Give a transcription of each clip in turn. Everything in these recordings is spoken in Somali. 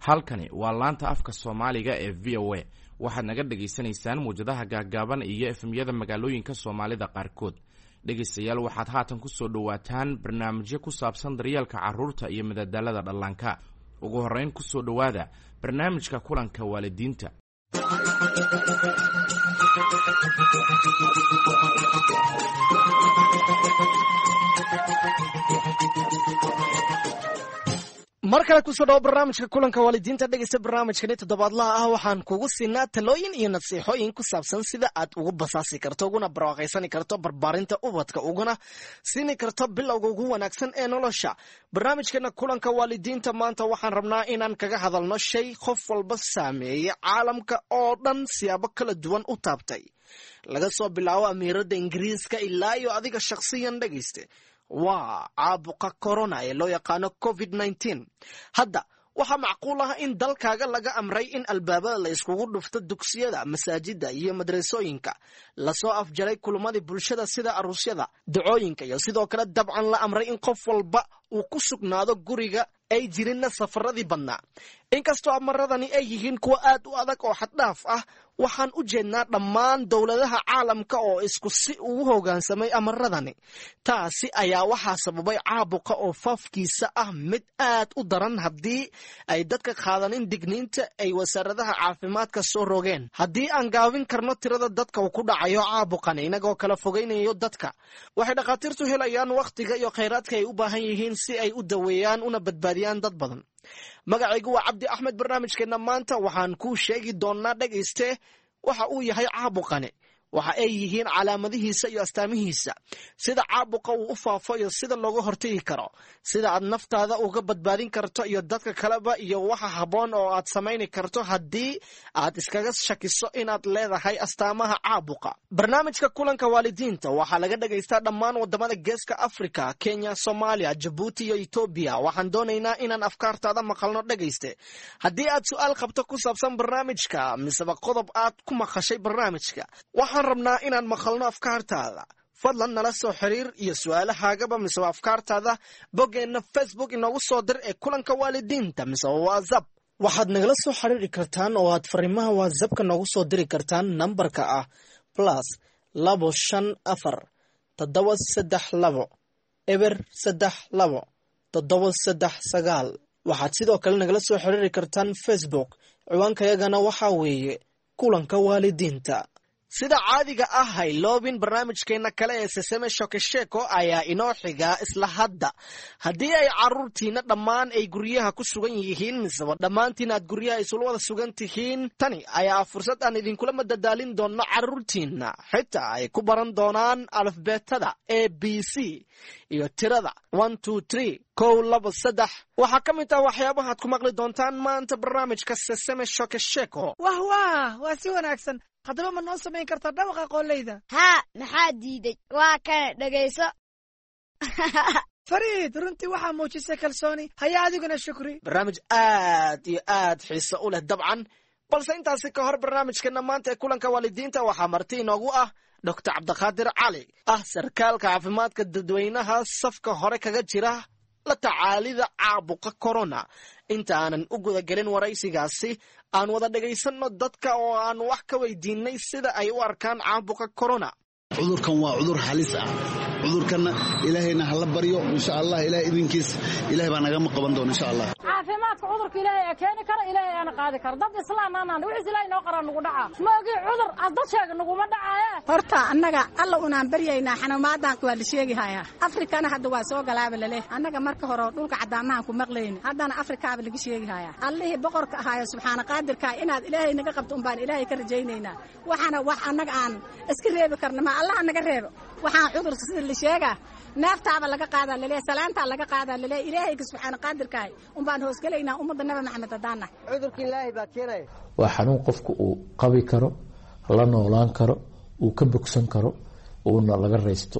halkani waa laanta afka Soomaaliga ee VOA waxaad naga dhageysanaysaan muujadaha gaagaaban iyo efemyada magaalooyinka Soomaalida qaarkood. Dhageystayaal waxaad haatan ku soo dhawaataan barnaamijyo ku saabsan daryeelka carruurta iyo madadaalada dhallaanka. Ugu horeyn ku soo dhawaada barnaamijka kulanka waalidiinta. mar kale ku soo dhawo barnaamijka kulanka waalidiinta. dhegeysta barnaamijkani toddobaadlaha ah waxaan kugu siinaa talooyin iyo nasiixooyin ku saabsan sida aad ugu basaasi karto uguna barwaaqaysani karto barbaarinta ubadka uguna siini karto bilowga ugu wanaagsan ee nolosha. barnaamijkeena kulanka waalidiinta maanta waxaan rabnaa inaan kaga hadalno shay qof walba saameeyey caalamka oo dhan siyaabo kala duwan u taabtay, laga soo bilaabo amiirada Ingiriiska ilaa iyo adiga shakhsiyan dhegeyste. waa caabuqa corona ee loo yaqaano COVID-19. hadda waxaa macquul ah in dalkaaga laga amray in albaabada la iskugu dhufto dugsiyada, masaajida iyo madrasooyinka, lasoo afjaray kulamadii bulshada sida aruusyada, dacooyinka iyo sidoo kale dabcan la amray in qof walba uu ku sugnaado guriga, ay jirinna safaradii badnaa. inkastoo amaradani ay yihiin kuwa aad u adag oo xaddhaaf ah, waxaan u jeednaa dhammaan dowladaha caalamka oo isku si ugu hoggaansamay amaradani. taasi ayaa waxaa sababay caabuqa oo faafkiisa ah mid aad u daran haddii ay dadka qaadanin digniinta ay wasaaradaha caafimaadka soo rogeen. haddii aan gaabin karno tirada dadka uu ku dhacayo caabuqani inagoo kala fogaynayo dadka, waxay dhakhaatiirtu helayaan wakhtiga iyo khayraadka ay u baahan yihiin si ay u daweeyaan una badbaadiyaan dad badan. magacaygu waa Cabdi Axmed. barnaamijkeena maanta waxaan kuu sheegi doonaa dhegayste waxa uu yahay caabuqani, waxa ay yihiin calaamadihiisa iyo astaamihiisa, sida caabuqa uu u faafo iyo sida looga hortagi karo, sida aad naftaada uga badbaadin karto iyo dadka kaleba, iyo waxa habboon oo aad samayni karto haddii aad iskaga shakiso inaad leedahay astaamaha caabuqa. barnaamijka kulanka waalidiinta waxaa laga dhagaystaa dhammaan wadamada geeska Afrika, Kenya, Soomaaliya, Jabuuti iyo Ethiopia. waxaan doonaynaa inaan afkaartaada maqalno dhagayste. haddii aad su'aal qabto ku saabsan barnaamijka miseba qodob aad ku maqashay barnaamijka, waxaan rabnaa inaan maqalno afkaartaada. fadlan nala soo xiriir iyo su'aalahaagaba miseba afkaartaada boggeenna Facebook inoogu soo dir ee kulanka waalidiinta miseba WhatsApp. waxaad nagala soo xiriiri kartaan oo aad fariimaha WhatsAppka noogu soo diri kartaan nambarka ah +254 732 032 739. waxaad sidoo kale nagala soo xiriiri kartaan Facebook. ciwaankayagana waxaa weeye kulanka waalidiinta. sida caadiga ah hayloobin barnaamijkeena kale ee Sesame Shokesheko ayaa inoo xigaa isla hadda. haddii ay carruurtiina dhammaan ay guryaha ku sugan yihiin miseba dhammaantiin aad guryaha isula wada sugan tihiin, tani ayaa fursad aan idinkula madadaalin doonno carruurtiina, xitaa ay ku baran doonaan alifbeetada ABC iyo tirada 1 2 3 1 2 3. waxaa ka mid ah waxyaabahaad ku maqli doontaan maanta barnaamijka Sesame Shokesheko. waa si wanaagsan. haddaba ma noo samayn kartaa dhawaqa qooleyda? haa, maxaa diiday? waa kana dhegayso. fariid, runtii waxaa muujisay kalsooni. haya adiguna shukri. barnaamij aad iyo aad xiiso u leh dabcan, balse intaasi ka hor barnaamijkeena maanta ee kulanka waalidiinta waxaa marti inoogu ah Dr. Cabdiqaadir Cali, sarkaalka caafimaadka dadweynaha safka hore kaga jira la tacaalida caabuqa corona. inta aanan u gudagelin waraysigaasi, aan wada dhegaysanno dadka oo aan wax ka weydiinay sida ay u arkaan caabuqa corona. cudurkan waa cudur halis ah. cudurkanna ilaahayna hala baryo insha Allah. ilaahay idinkiis ilaahay baa naga qaban doona insha Allah. caafimaadka cudurka ilaahay ee keeni kara, ilaahay aana qaadi kara. dad islaam aanan wixii ilaahay noo qaran nagu dhaca ma ogi cudur dad sheega naguma dhacaaye. horta annaga alla unaan baryaynaa xanuumaadan waa la sheegi hayaa. afrikana hadda waa soo galaaba leh. annaga marka hore dhulka cadaamahan ku maqlayna, haddana afrikaaba laga sheegi hayaa. allihii boqorka ahaayo subxaana qaadirka inaad ilaahay naga qabto umbaan ilaahay ka rajaynaynaa. waxaana wax annaga aan iska reebi karna ma allah naga reebo. waxaan cudurka sida la sheegaa naaftaaba laga qaadaa laleeyahay, salaantaa laga qaadaa laleeyahay. ilaahayga subxaana qaadirkaah umbaan hoosgelaynaa ummadda nabi maxamed haddaana. cudurka ilaahay baa keenaya. waa xanuun qofku uu qabi karo, la noolaan karo, uu ka bogsan karo, uuna laga raysto.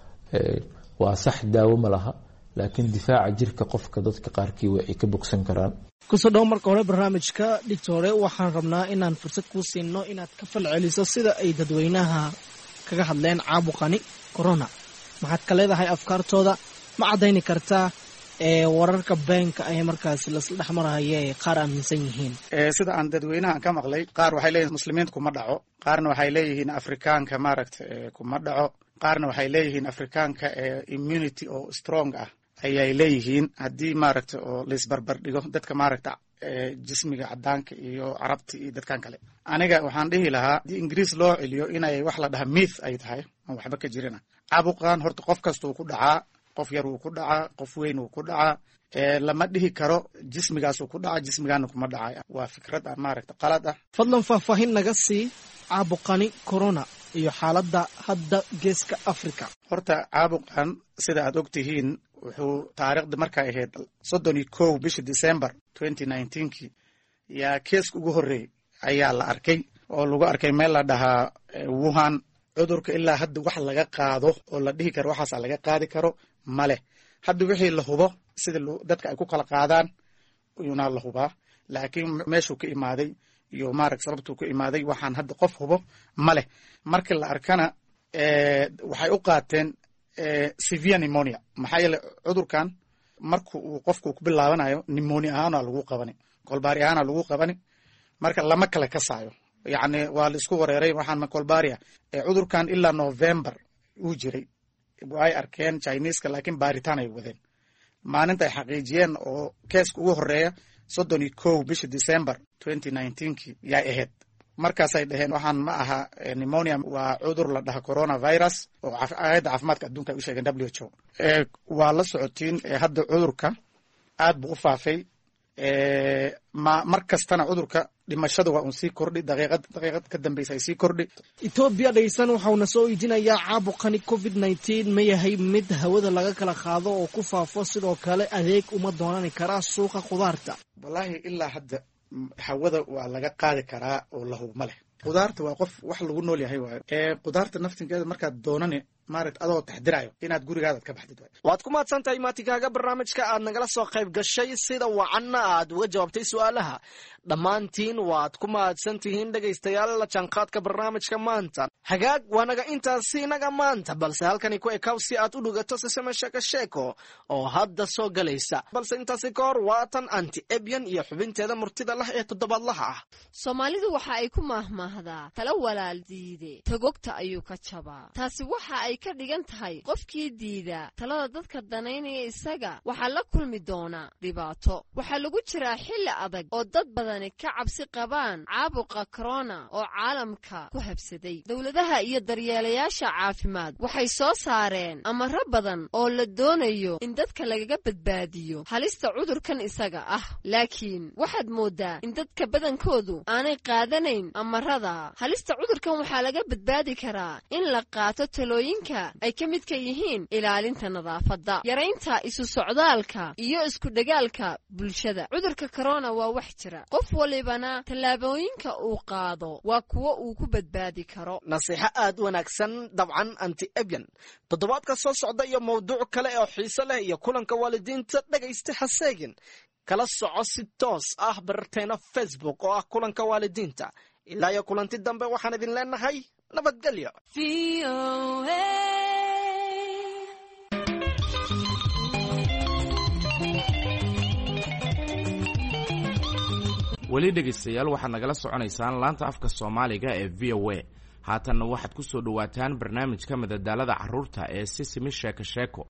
waa sax, daawo ma laha, laakiin difaaca jirka qofka dadka qaarkii way ka bogsan karaan. kusoo dhawo marka hore barnaamijka dhigtore. waxaan rabnaa inaan fursad kuu siino inaad ka falceliso sida ay dadweynaha kaga hadleen caabuqani corona. maxaad ka leedahay afkaartooda? ma caddayni kartaa wararka beenka ay markaasi lasla dhexmarahaya ay qaar aaminsan yihiin sida aan dadweynahan ka maqlay qaar waxay leeyihin muslimiinta kuma dhaco qaarna waxay leeyihiin afrikaanka maaragta kuma dhaco qaarna waxay leeyihiin afrikaanka immunity oo strong ah ayay leeyihiin haddii maaragta oo laisbarbar dhigo dadka maaragta jismiga cadaanka iyo carabta iyo dadkan kale aniga waxaan dhihi lahaa haddii ingiriis loo celiyo inay wax la dhaha myth ay tahay aan waxba ka jirina caabuqan horta qof kasta uu ku dhacaa qof yar wuu ku dhacaa qof weyn wuu ku dhacaa lama dhihi karo jismigaasuu ku dhacaa jismigaana kuma dhacay waa fikrad aan maaragta qalad ah fadlan faahfaahin naga sii caabuqani corona iyo xaaladda hadda geeska africa horta caabuqan sida aad og tihiin wuxuu taariikhda markay ahayd 31 bishii December 2019 yaa keeska ugu horreeyay ayaa la arkay oo lagu arkay meel la dhahaa Wuhan cudurka ilaa hadda wax laga qaado oo la dhihi karo waxaas laga qaadi karo male hadda wixii la hubo sida dadka ay ku kala qaadaan ayuuna la hubaa laakiin meeshuu ka imaaday iyo maarag sababtuu ka imaaday waxaan hadda qof hubo male markii la arkana waxay u qaateen severe pneumonia maxaa yeelay cudurkan marka uu qofku ku bilaabanayo pneumonia ahaana lagu qabani kolbaari ahaana lagu qabani marka lama kala kasaayo yacni waa la isku wareeray waxaan kolbaari cudurkan ilaa November uu jiray way arkeen Chinese-ka laakiin baaritaan ay wadeen maalinta ay xaqiijiyeen oo keeska ugu horeeya 31 bishii December 2019 yaa ahayd markaas ay dhaheen waxaan ma aha pneumonia waa cudur la dhaha coronavirus oo hay'adda caafimaadka adduunka u sheegay WHO waa la socotiin hadda cudurka aad buu u faafay mar kastana cudurka dhimashada waa sii kordhi daqiiqad ka dambaysa ay sii kordhi Ethiopia dhaysan waxauna soo idinayaa caabuqani COVID-19 ma yahay mid hawada laga kala qaado oo ku faafo sidoo kale adeeg uma doonani karaa suuqa khudaarta wallahi ilaa hadda hawada waa laga qaadi karaa oo la hubma leh khudaarta waa qof wax lagu nool yahay waayo khudaarta naftinkeeda markaad doonani maaragta adoo taxdirayo inaad gurigaada ka baxdid waad ku mahadsantahay maatigaaga barnaamijka aad nagala soo qayb gashay sida wacanna aad uga jawaabtay su'aalaha dhammaantiin waad ku mahadsantihiin dhegaystayaal la jaanqaadka barnaamijka maanta hagaag waa naga intaasi inaga maanta balse halkani ku ekaw si aad u dhugato sisama sheeko oo hadda soo galaysa balse intaasi ka hor waatan anti ebyan iyo xubinteeda murtida lah ee toddobaadlaha ah Soomaalidu waxa ay ku maahmaahdaa tala walaal diide tagogta ayuu ka jabaa taasi waxa ay ka dhigan tahay qofkii diida talada dadka danaynaya isaga waxa la kulmi doona dhibaato waxa lagu jiraa xilli adag oo dad badan ka cabsi qabaan caabuqa corona oo caalamka ku habsaday dawladaha iyo daryeelayaasha caafimaad waxay soo saareen amaro badan oo la doonayo in dadka laga badbaadiyo halista cudurkan isaga ah laakiin waxaad moodaa in dadka badankoodu aanay qaadanayn amarada halista cudurkan waxa laga badbaadi karaa in la qaato talooyinka ay ka midka yihiin ilaalinta nadaafadda yaraynta isu socdaalka iyo isku dhagaalka bulshada cudurka corona waa wax jira qof walibana tallaabooyinka uu qaado waa kuwa uu ku badbaadi karo nasiixa aad wanaagsan dabcan anti ebyan toddobaadka soo socda iyo mawduuc kale oo xiiso leh iyo kulanka waalidiinta dhagaysta haseegin kala soco si toos ah barteena Facebook oo ah kulanka waalidiinta ilaa iyo kulanti dambe waxaan idin leenahay nabadgelyo weli dhegaystayaal waxaad nagala soconaysaan laanta afka Soomaaliga ee VOA haatanna waxaad ku soo dhawaataan barnaamijka madadaalada carruurta ee Sisimi Sheeko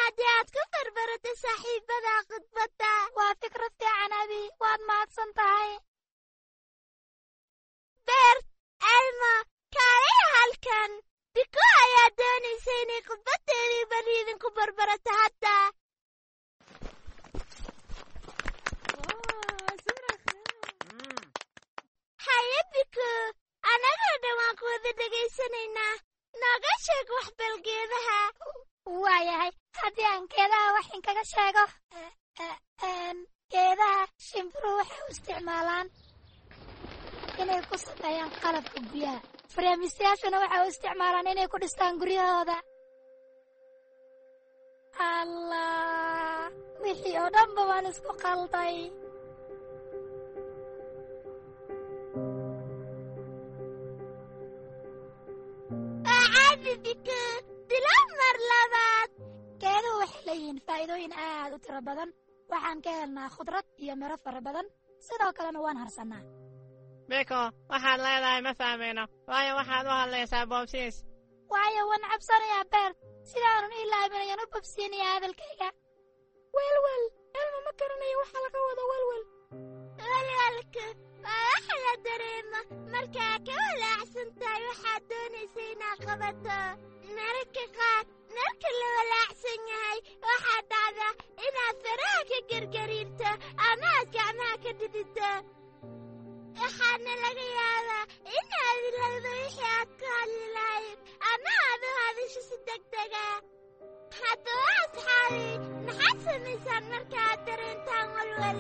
waa fikrad fiican abi waad mahadsan tahay waayahay haddii aan geedaha wax inkaga sheego geedaha shimbiruhu waxay u isticmaalaan inay ku sameeyaan qalabka guryaha faryaamiistayaashuna waxay u isticmaalaan inay ku dhistaan guryahooda allah wixii oo dhanba waan isku qalday bilaab mar labaad geeduhu waxay leeyihiin faa'iidooyin aad u tiro badan waxaan ka helnaa khudrad iyo miro fara badan sidoo kalena waan harsannaa biko waxaad leedahay ma fahmayno waayo waxaad u hadlaysaa boobsiis waayo waan cabsanayaa beer sidaanan ii laaminayaan u bobsiinaya hadalkayga welwel elma ma garanayo waxa laga wado welwel welwelka waa wax la dareemo markaa ka walaacsan tahay waxaad doonaysa inaad qabato mararka qaar marka la walaacsan yahay waxaa dhacda inaad faraha ka gargariirto ama aad gacmaha ka dhididto waxaana laga yaabaa inaad ilowdo wixii aad ka hadli lahayd ama aad u hadasho si degdega haddaba asxaabi maxaad samaysaan marka aad dareentaan walwal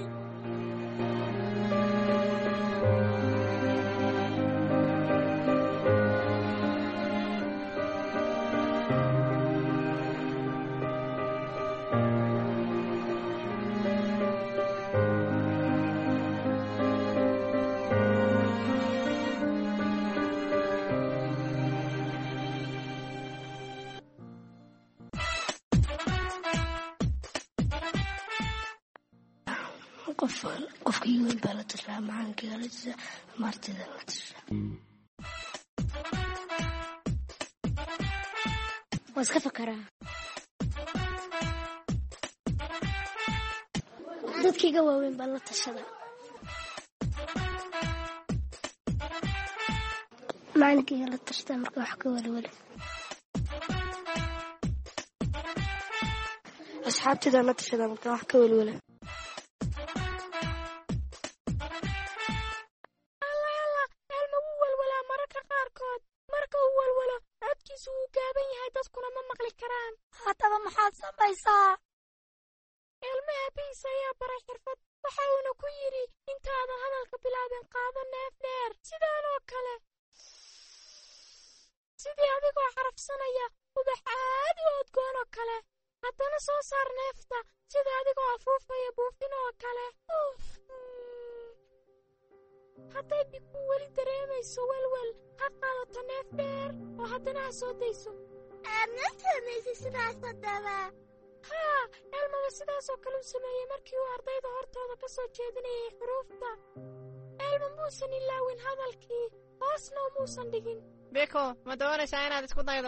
qofka yuun baa la tashaa macaankiga la tashaa martida la tashaa waa iska fakaraa dadkiiga waaweyn baa la tashada macaankiga la tashtaa marka wax ka walwala asxaabtida la tashada marka wax ka walwala haddaba maxaad samaysaa ilma aabihiis ayaa baray xirfad waxa uuna ku yidhi intaadan hadalka bilaabin qaado neef dheer sidaan oo kale sidii adigoo xarafsanaya ubax aad u udgoon oo kale haddana soo saar neefta sida adigoo afuufaya buufin oo kale hadday biku weli dareemayso welwel ha qaadato neef dheer oo haddana ha soo dayso aadna samaysay sidaas haddaba haa elmaba sidaasoo kale u sameeyey markii uu ardayda hortooda ka soo jeedinayay xuruufta elma muusan ilaawin hadalkii hoosna umuusan dhigin biko ma doonaysaa inaad isku daydo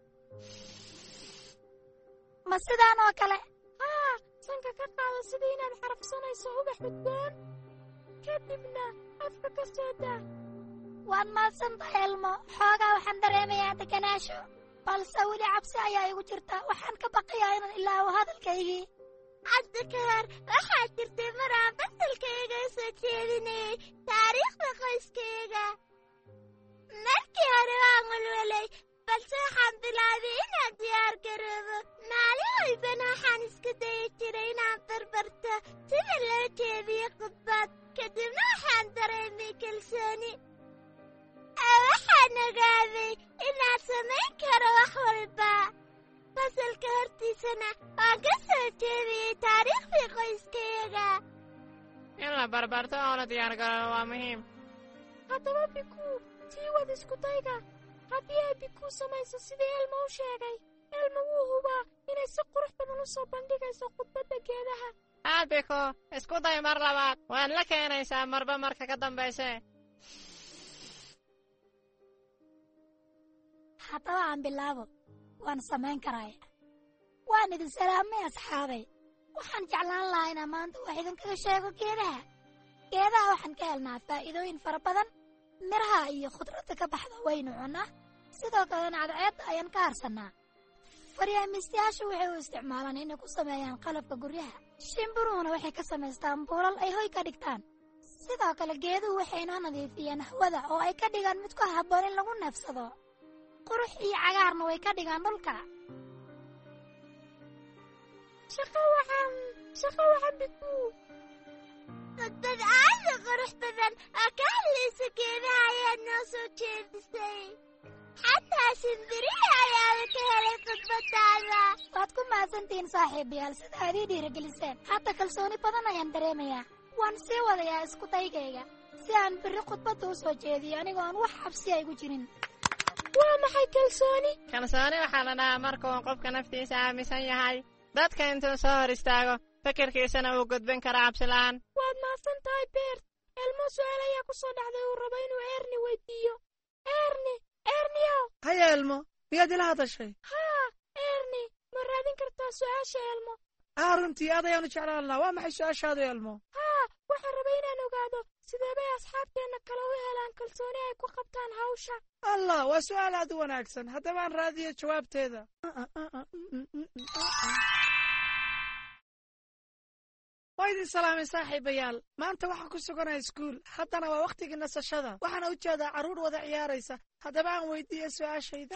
ma sidaan oo kale haa sanka ka qaada sidii inaad xarafsanayso ubax udgoon kadibna afka ka soo daa waad mahadsantahay elmo xoogaa waxaan dareemayaa deganaasho balse weli cabsi ayaa igu jirta waxaan ka baqayaa inaan ilaawo hadalkaygii hadda ka hor waxaad jirtay mar aan fasalkayga soo jeedinayay taariikhda qoyskayga markii hore waan walwalay balse waxaan bilaabay inaan diyaar garoobo maalin walbana waxaan isku dayi jiray inaan barbarto sida loo jeediyo khudbad kadibna waxaan dareemay kalsooni waxaan ogaaday inaan samayn karo wax walba fasalka hortiisana waan ka soo jeediyey taariikhdii qoyskayga in la barbarto oo la diyaar garoobo waa muhiim haddaba biku sii wad isku dayga haddii ay biku samayso sidii elma u sheegay elma wuu hubaa inay si qurux badan u soo bandhigayso khudbadda geedaha haa biko isku day mar labaad waad la keenaysaa marba marka ka dambayse haddaba aan bilaabo waan samayn karaya waan idin salaamay asxaabay waxaan jeclaan lahaa inaan maanta wax idinkaga sheego geedaha waxaan ka helnaa faa'iidooyin fara badan miraha iyo khudradda ka baxda waynu cunnaa sidoo kalena cadceedda ayaan ka harsannaa faryaamiistayaashu waxay u isticmaalaan inay ku sameeyaan qalabka guryaha shimbiruhuna waxay ka samaystaan buulal ay hoy ka dhigtaan sidoo kale geeduhu waxay inoo nadiifiyaan hawada oo ay ka dhigaan mid ku habboon in lagu neefsado qurux iyo cagaarna way ka dhigaan dhulka shaqo waxaan bikuu dad aad u qurux badan oo ka hadlaysa geedaha ayaad noo soo jeedisay xataa shimbirihi ayaada ka helay khudbadaada. waad ku mahadsantihiin saaxiibayaal sida aad ii dhiirigeliseen. hadda kalsooni badan ayaan dareemayaa. waan sii wadayaa isku daygayga si aan berri khudbadda u soo jeediyo anigoo aan wax xabsi aygu jirin. waa maxay kalsooni? kalsooni waxaa la dhahaa marka uu qofka naftiisa aaminsan yahay dadka intuu soo hor istaago fikirkiisana uu gudbin karo cabsi la'aan. waad mahadsan tahay beert. elmo su'aal ayaa ku soo dhacday uu rabo inuu eerni weydiiyo. eerniyo haya elmo miyaad ila hadashay? haa eerni ma raadin kartaa su'aasha elmo? runtii aad ayaanu jeclaan lahaa. waa maxay su'aashaadu elmo? haa waxaan rabay inaan ogaado sidee bay asxaabteenna kale u helaan kalsooni ay ku qabtaan hawsha. allah waa su'aal aad u wanaagsan. haddaba aan raadiyo jawaabteeda. waa idin salaamay saaxiibayaal. maanta waxaan ku suganahay iskuul. haddana waa wakhtigii nasashada. waxaana u jeedaa carruur wada ciyaaraysa. haddaba aan weydiiya su'aashayda.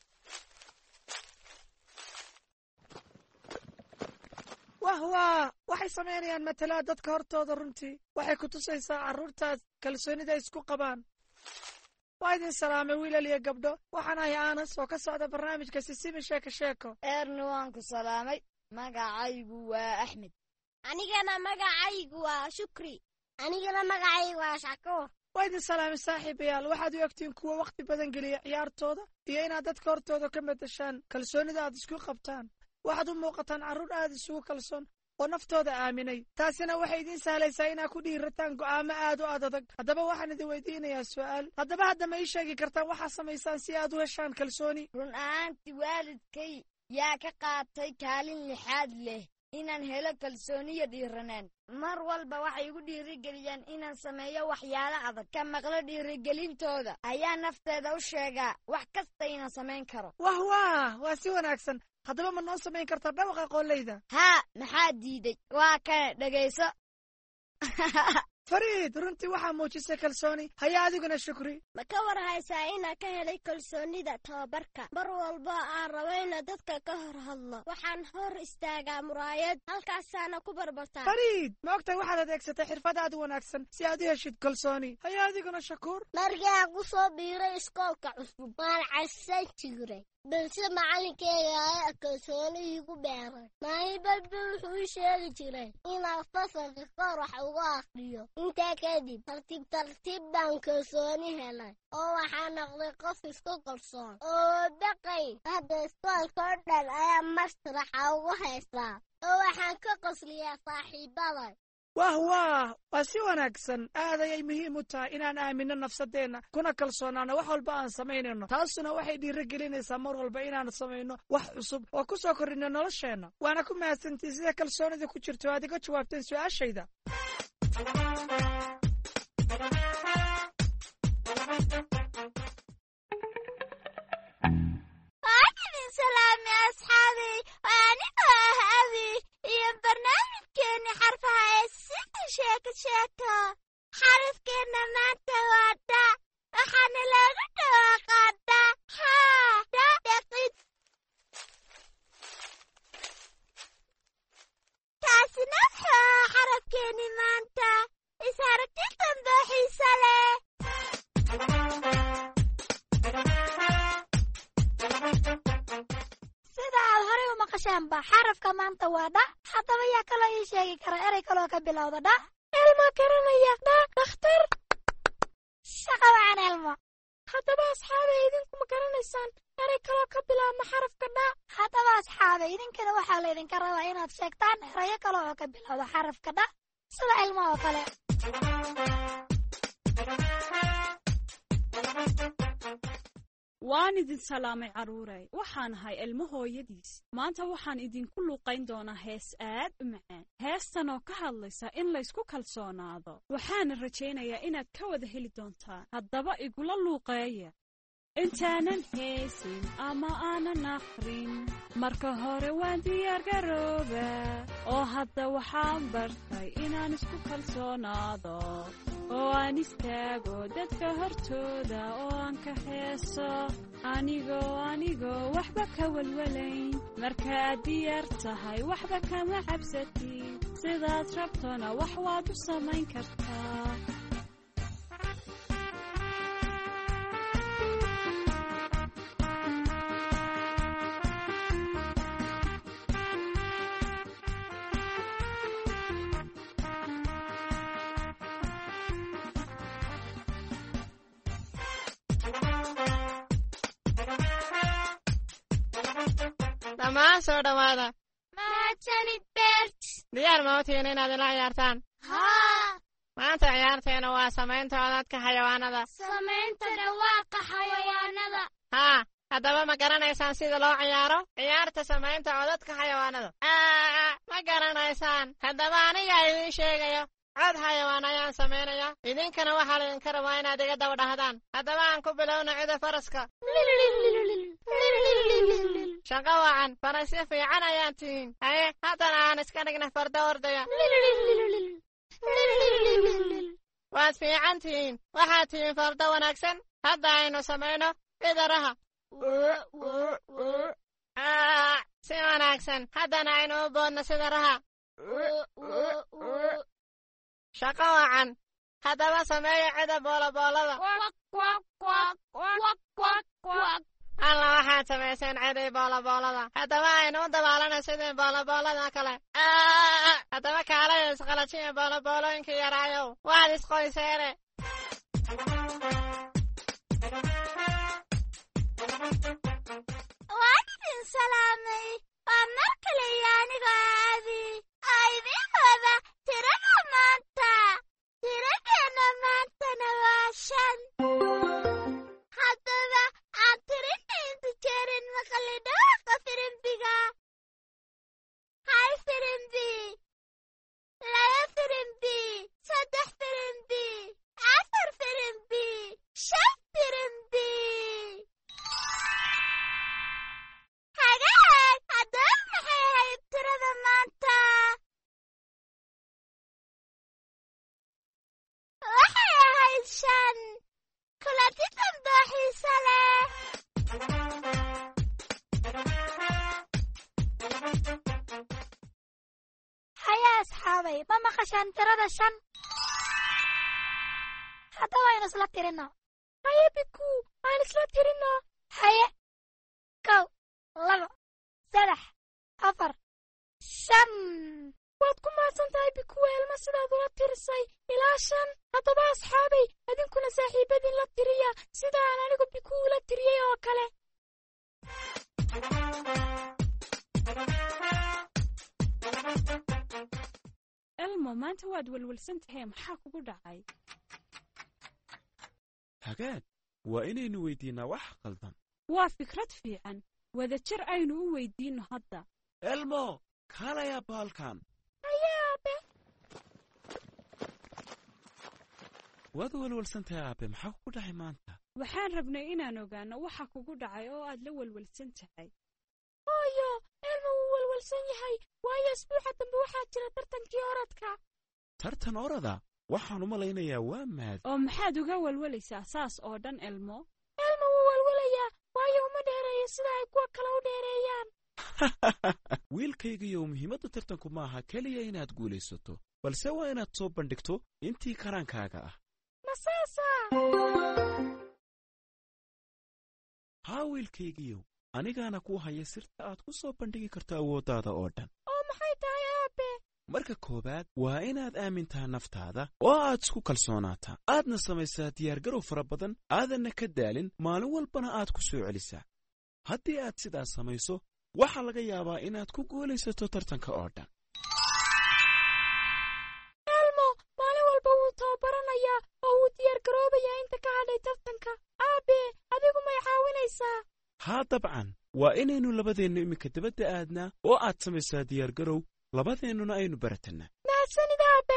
waxay samaynayaan matalaa dadka hortooda. runtii waxay ku tusaysaa carruurtaas kalsoonida isku qabaan. waa idin salaamay wiilal iyo gabdho. waxaan ahay aanas oo ka socda barnaamijka sisimi sheeko sheeko. eerni waan ku salaamay. magacaygu waa axmed. anigana magacaygu waa shukri. anigana magacaygu waa shakuur. waa idin salaamay saaxiibayaal. waxaad u egtiin kuwa wakhti badan geliya ciyaartooda iyo inaad dadka hortooda ka madashaan kalsoonida aad isku qabtaan. waxaad u muuqataan carruur aad isugu kalsoon oo naftooda aaminay. taasina waxay idiin sahlaysaa inaad ku dhiirataan go'aamo aad u adag. haddaba waxaan idin weydiinayaa su'aal. hadda ma ii sheegi kartaan waxaad samaysaan si aad u heshaan kalsooni? run ahaantii waalidkay yaa ka qaatay kaalin lixaad leh inaan helo kalsooniyo dhiiranaan. mar walba waxay igu dhiirigeliyaan inaan sameeyo waxyaalo adag. ka maqlo dhiirigelintooda ayaa nafteeda u sheegaa wax kasta inaan samayn karo. waa si wanaagsan. haddaba ma noo samayn kartaa dhawaqa qooleyda? haa maxaa diiday? waa kana dhegayso. fariid runtii waxaa muujisay kalsooni. haya adiguna shukri. ma ka war haysaa inaan ka helay kalsoonida tababarka? mar walba aan rabo inaan dadka ka hor hadlo waxaan hor istaagaa muraayad halkaasaana ku barbartaa. fariid ma ogtahay waxaad adeegsatay xirfad aad u wanaagsan si aad u heshid kalsooni. haya adiguna shakuur. markaan ku soo biiray iskoolka cusub waan cabsan jiray balse macalinkeyga ayaa kalsooni igu beeray. maalin balba wuxuu ii sheegi jiray inaan fasalka kor wax uga aqriyo. intaa kadib tartiib baan kalsooni helay oo waxaa noqday qof isku kalsoon oo baqay. hadda iskoolka oo dhan ayaa masraxa ugu haystaa oo waxaan ka qosliyaa saaxiibaday. waa si wanaagsan. aad ayay muhiim u tahay inaan aamino nafsadeenna kuna kalsoonaano wax walba aan samaynayno. taasuna waxay dhiirigelinaysaa mar walba inaan samayno wax cusub oo ku soo kordhino nolosheenna. waana ku mahadsantiin sida kalsoonida ku jirto aad iga jawaabteen su'aashayda. salaami asxaabay. anigoo ah abi iyo barnaamijkeeni xarfaha ee sida sheeko sheeko. xarafkeenna maanta waa dha. waxaana looga dhawaaqaa dha. haa dha dhaqid. taasina wuxuu ahaa xarafkeeni maanta. is aragti dambe xiise leh. maqashaanba xarafka maanta waa dha. haddaba yaa kaloo ii sheegi kara erey kaloo ka bilowda dha? elmo garanaya dha dhakhtar. shaqa wacan elmo. haddaba asxaabay idinkuma garanaysaan erey kaloo ka bilaabma xarafka dha? haddaba asxaabay idinkana waxaa laydinka rabaa inaad sheegtaan erayo kale oo ka bilowda xarafka dha sida elmo oo kale. waan idin salaamay carruuray. waxaan ahay elmo hooyadiis. maanta waxaan idinku luuqayn doonaa hees aad u macaan. heestan oo ka hadlaysa in laysku kalsoonaado. waxaana rajaynayaa inaad ka wada heli doontaan. haddaba igula luuqeeya. intaanan heesin ama aanan aqrin marka hore waan diyaargaroobaa. oo hadda waxaan bartay inaan isku kalsoonaado oo aan istaago dadka hortooda oo aan ka heeso anigoo waxba ka walwalayn. markaad diyaar tahay waxba kama cabsatid sidaad rabtona wax waad u samayn kartaa dhammaan soo dhowaada mahadsanid beert diyaar ma u tihiin inaad ila ciyaartaan haa maanta ciyaarteena waa samaynta codadka xayawaanada samaynta dhawaaqa xayawaanada haa haddaba ma garanaysaan sida loo ciyaaro ciyaarta samaynta codadka xayawaanada ma garanaysaan haddaba anigaa idiin sheegayo cod xayawaan ayaan samaynaya idinkana waxaa laydinka rabaa inaad iga daba dhahdaan haddaba aan ku bilowna cida faraska shaqo wacan farasyo fiican ayaan tihiin haye haddana aan iska dhigna farda ordaya waad fiican tihiin waxaad tihiin farda wanaagsan hadda aynu samayno idaraha si wanaagsan haddana aynu u boodno sida raha shaqo wacan haddaba sameeya cida booloboolada alla waxaad samayseen ciday booloboolada haddaba aynu u dabaalana sidii booloboolada kale haddaba kaalaya isqalajiya booloboolooyinkii yaraayow waad isqoyseene waan idin salaamay waa mar kale iyo anigoo aadi oo idiin wada tirada maanta tiradeenna maantana waa 5 haddaba aan tirinna inta jeerin maqli dhawaaqa firimbiga hal firimbi 2 firimbi 3 firimbi 4 firimbi 5 firimbi hagaag haddaba maxay ahayd tirada maanta waxay ahayd 5 kulanti dambe xiise leh haya asxaabay ma maqashaan tirada 5 haddaba aynu isla tirino haye biku aan isla tirino haye 1 2 3 4 5 waad ku mahadsan tahay bikuwa elma sidaad ula tirisay ilaa 5 haddaba asxaabay idinkuna saaxiibadiin la tiriya sida aan anigu biku ula tiriyey oo kale elmo maanta waad welwelsan tahay maxaa kugu dhacay hagaag waa inaynu weydiinnaa wax qaldan waa fikrad fiican wadajir aynu u weydiinno hadda elmo kaalayaa baalkan haye aabe waad welwelsan tahay aabe maxaa kugu dhacay maanta waxaan rabnay inaan ogaanno waxa kugu dhacay oo aad la welwelsan tahay hooyo elmo wuu welwelsan yahay waayo isbuuca dambe waxaa jira tartankii orodka tartan orada waxaan u malaynayaa waa maad oo maxaad uga welwelaysaa saas oo dhan elmo wuu welwelayaa waayo uma dheereeyo sida ay kuwa kale u dheereeyaan wiilkaygiiyo muhiimadda tartanku maaha keliya inaad guulaysato balse waa inaad soo bandhigto intii karaankaaga ah masaasa haa wiilkaygiiyow anigaana kuu haya sirta aad ku soo bandhigi karto awooddaada oo dhan oo maxay tahay aabe marka koowaad waa inaad aamintaa naftaada oo aad isku kalsoonaataa aadna samaysaa diyaargarow fara badan aadanna ka daalin maalin walbana aad ku soo celisaa haddii aad sidaas samayso waxaa laga yaabaa inaad ku guulaysato tartanka oo dhan elmo maalin walba wuu tababaranayaa oo wuu diyaargaroobayaa inta ka hadhay tartanka aabe adigu may caawinaysaa haa dabcan waa inaynu labadeennu iminka dabadda aadnaa oo aad samaysaa diyaargarow labadeennuna aynu baratannaa mahadsanid aabe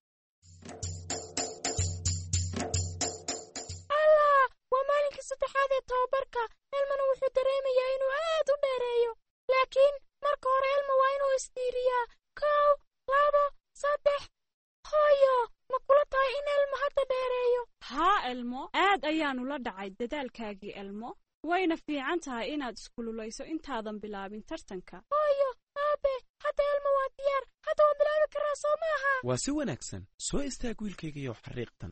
allah waa maalinkii 3aad ee tababarka elmona wuxuu dareemayaa inuu aad u dheereeyo laakiin marka hore elmo waa inuu isdhiiriyaa 1 2 3 hooyo ma kula tahay in elmo hadda dheereeyo haa elmo aad ayaanu la dhacay dadaalkaagii elmo wayna fiican tahay inaad iskululayso intaadan bilaabin tartanka. hooyo aabe hadda Elmo waa diyaar, hadda waan bilaabi karaa soo maaha. waa si wanaagsan, soo istaag wiilkaygiyo xariiqtan.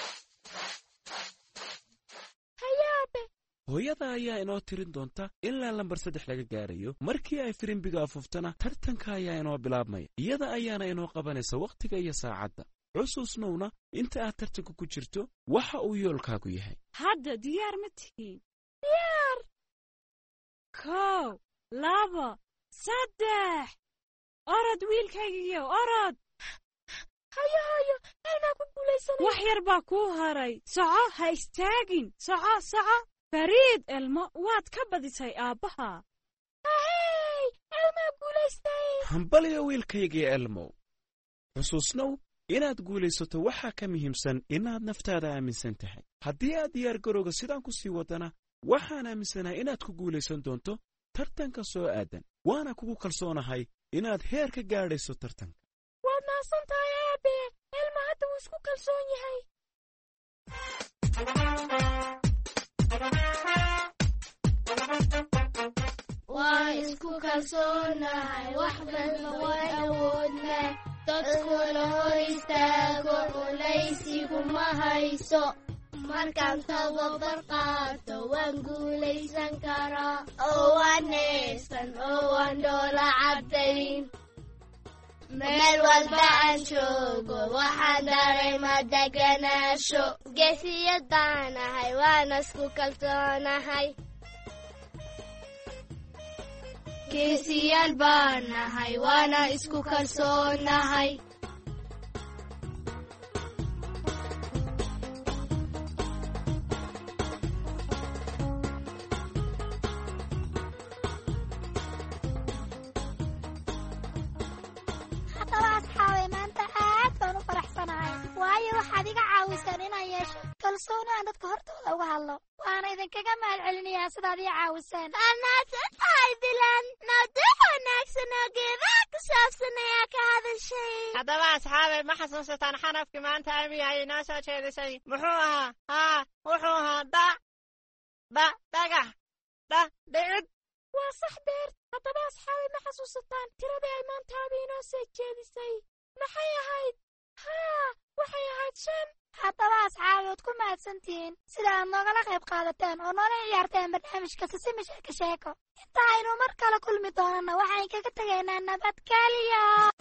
hayaabe hooyada ayaa inoo tirin doonta ilaa lambar 3 laga gaarayo. markii ay firimbiga afuuftana tartanka ayaa inoo bilaabmaya, iyada ayaana inoo qabanaysa wakhtiga iyo saacadda. xusuusnowna inta aad tartanka ku jirto waxa uu yoolkaagu yahay. hadda diyaar ma tihiin? diyaar. 1 2 3 orod wiilkaygiyo orod. hayo Elmo ku guulaysanay. wax yar baa kuu haray. soco, ha istaagin. soco. fariid, Elmo waad ka badisay aabbaha. hey Elmo guulaystay. hambaliyo wiilkaygii Elmo. xusuusnow inaad guulaysato waxaa ka muhiimsan inaad naftaada aaminsan tahay. haddii aad diyaargarowga sidaan ku sii wadana waxaan aaminsanahay inaad ku guulaysan doonto tartanka soo aadan. waana kugu kalsoonahay inaad heer ka gaadhayso tartanka. waad mahadsan tahay aabe. Elmo hadda wuu isku kalsoon yahay. waan isku kalsoonahay, wax walba waan awoodnaa. dadkuna hor istaago culaysigu ma hayso. markaan tababar qaato waan guulaysan karaa. oo waan neefsan oo waan dhoola caddayn. meel walba aan joogo waxaan dareemaa deganaasho. geesiyadaan ahay waana isku kalsoonahay. geesiyaal baan nahay waana isku kalsoonahay. haddaba asxaabay maanta aad baan u faraxsanahay, waayo waxaad iga caawisaan inaan yeesho kalsooni aan dadka hortooda uga hadlo. waana idinkaga mahad celinayaa sidaad ii caawiseen. wanaagsan tahay bilan, mawduuc wanaagsan oo geedaha ku saabsan ayaa ka hadashay. haddaba asxaabay ma xasuusataan xarafkii maanta abi ay inoo soo jeedisay muxuu ahaa? wuxuu ahaa dhagax dhicid. waa sax beer. haddaba asxaabay ma xasuusataan tiradii ay maanta abi inoo soo jeedisay maxay ahayd? waxay ahayd 5. haddaba asxaabi waad ku mahadsantihiin sida aad noogala qayb qaadateen oo noola ciyaarteen barnaamijka sisimi sheeko sheeko. inta aynu mar kale kulmi doonana waxaan kaga tegaynaa nabadgelyo.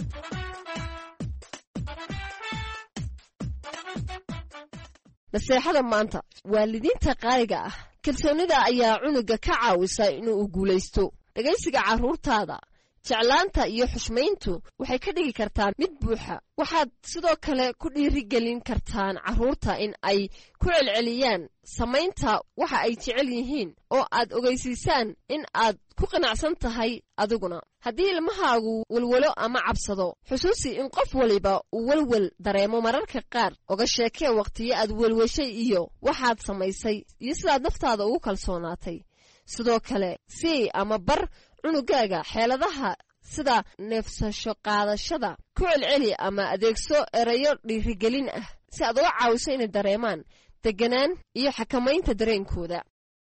naseexada maanta waalidiinta qaaliga ah, kalsoonida ayaa cunuga ka caawisa inuu guulaysto. dhegaysiga carruurtaada, jeclaanta iyo xushmayntu waxay ka dhigi kartaa mid buuxa. waxaad sidoo kale ku dhiirigelin kartaan carruurta in ay ku celceliyaan samaynta waxa ay jecel yihiin oo aad ogeysiisaan in aad ku qanacsan tahay adiguna. haddii ilmahaagu walwalo ama cabsado, xusuusi in qof waliba uu walwal dareemo mararka qaar. oga sheekee wakhtiyo aad welweshay iyo waxaad samaysay iyo sidaad naftaada ugu kalsoonaatay. sidoo kale sii ama bar cunugaaga xeeladaha sida neefsasho qaadashada. ku celceli ama adeegso erayo dhiirigelin ah si aad uga caawiso inay dareemaan deganaan iyo xakamaynta dareenkooda.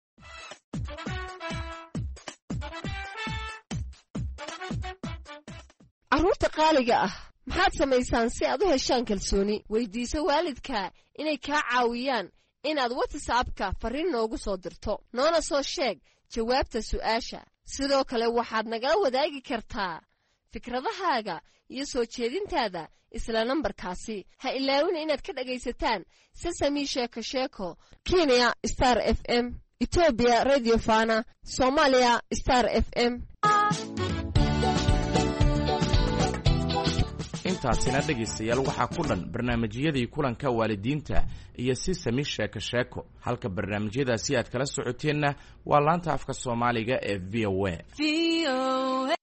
carruurta qaaliga ah, maxaad samaysaan si aad u heshaan kalsooni? weydiiso waalidka inay kaa caawiyaan inaad WhatsApp-ka fariin noogu soo dirto, noona soo sheeg jawaabta su'aasha. sidoo kale waxaad nagala wadaagi kartaa fikradahaaga iyo soo jeedintaada isla nambarkaasi. ha ilaawina inaad ka dhagaysataan sesami sheeko sheeko, Kenya Star FM, Ethiopia Radio Fana, Somalia Star FM. intaasina dhegaystayaal waxaa ku dhan barnaamijyadii kulanka waalidiinta iyo sesami sheeko sheeko. halka barnaamijyadaasi aad kala socoteenna waa laanta afka Soomaaliga ee VOA.